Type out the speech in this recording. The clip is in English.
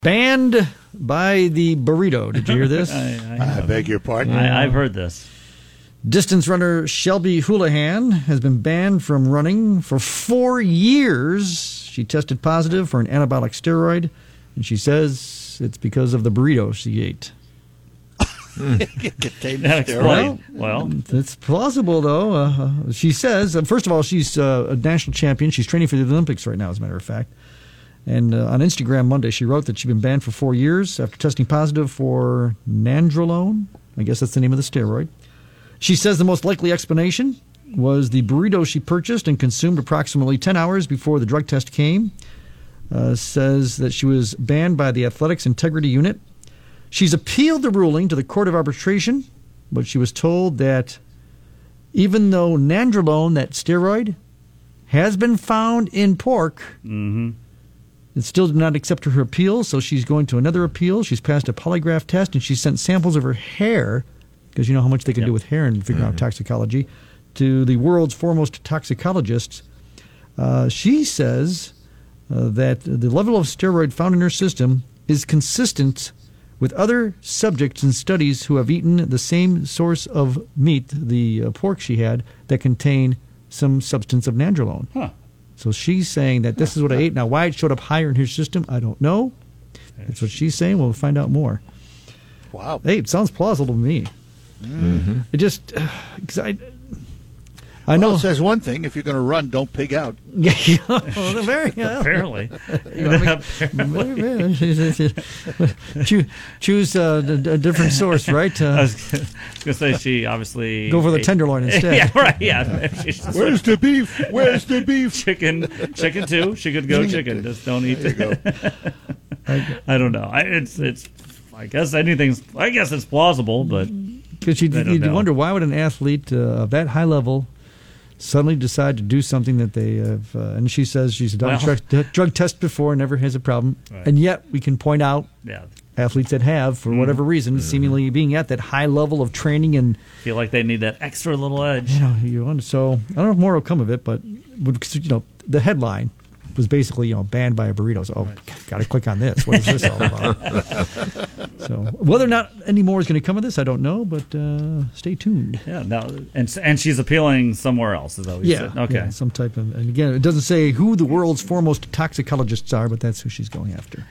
Banned by the burrito. Did you hear this? I beg your pardon? I've heard this. Distance runner Shelby Houlihan has been banned from running for 4 years. She tested positive for an anabolic steroid, and she says it's because of the burrito she ate. Well, it's plausible, though. She says, first of all, she's a national champion. She's training for the Olympics right now, as a matter of fact. And on Instagram Monday, she wrote that she'd been banned for 4 years after testing positive for nandrolone. I guess that's the name of the steroid. She says the most likely explanation was the burrito she purchased and consumed approximately 10 hours before the drug test came. Says that she was banned by the Athletics Integrity Unit. She's appealed the ruling to the Court of Arbitration, but she was told that even though nandrolone, that steroid, has been found in pork, it still did not accept her appeal, so she's going to another appeal. She's passed a polygraph test, and she sent samples of her hair, because you know how much they can do with hair and figure out toxicology, to the world's foremost toxicologists. She says that the level of steroid found in her system is consistent with other subjects and studies who have eaten the same source of meat, the pork she had, that contain some substance of nandrolone. So she's saying that this is what I ate. Now, why it showed up higher in her system, I don't know. That's what she's saying. We'll find out more. Wow. Hey, it sounds plausible to me. It just, because I know. Well, it says one thing: if you're going to run, don't pig out. Apparently. Choose a different source, right? I was going to say she obviously go for the tenderloin instead. Yeah, right. Yeah. Where's the beef? Where's the beef? Chicken too. She could go chicken. Just don't eat it. I don't know. It's. I guess it's plausible, but because you wonder why would an athlete of that high level suddenly decide to do something that they have, and she says she's done drug test before, never has a problem, and yet we can point out athletes that have, for whatever reason, seemingly being at that high level of training and feel like they need that extra little edge. So I don't know if more will come of it, but the headline was basically banned by a burrito. So got to click on this. What is this all about? So whether or not any more is going to come of this, I don't know, but stay tuned. Yeah, no, and she's appealing somewhere else. Is that what you said? Okay, some type of. And again, it doesn't say who the world's foremost toxicologists are, but that's who she's going after.